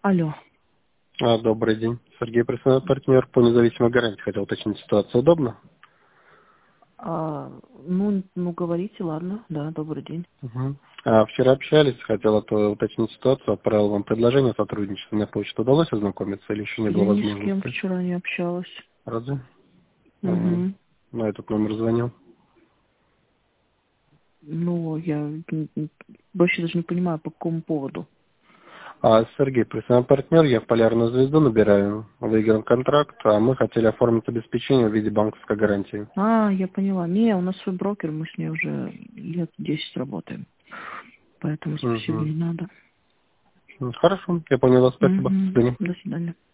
Алло. Добрый день. Сергей, профессиональный партнер по независимой гарантии. Хотел уточнить ситуацию. Удобно? Ну, говорите, ладно. Да, добрый день. Угу. Вчера общались, хотел уточнить ситуацию, отправил вам предложение о сотрудничестве на почту. Удалось ознакомиться или еще не было Я ни с кем возможности? вчера не общалась. Разве? Угу. На этот номер звонил. Ну, я вообще даже не понимаю, по какому поводу. Сергей, профессиональный партнер, я в Полярную звезду набираю, выиграл контракт, а мы хотели оформить обеспечение в виде банковской гарантии. Я поняла. Не, у нас свой брокер, мы с ней уже лет 10 работаем. Поэтому спасибо, Угу. не надо. Хорошо, я поняла, спасибо. До Угу. свидания. До свидания.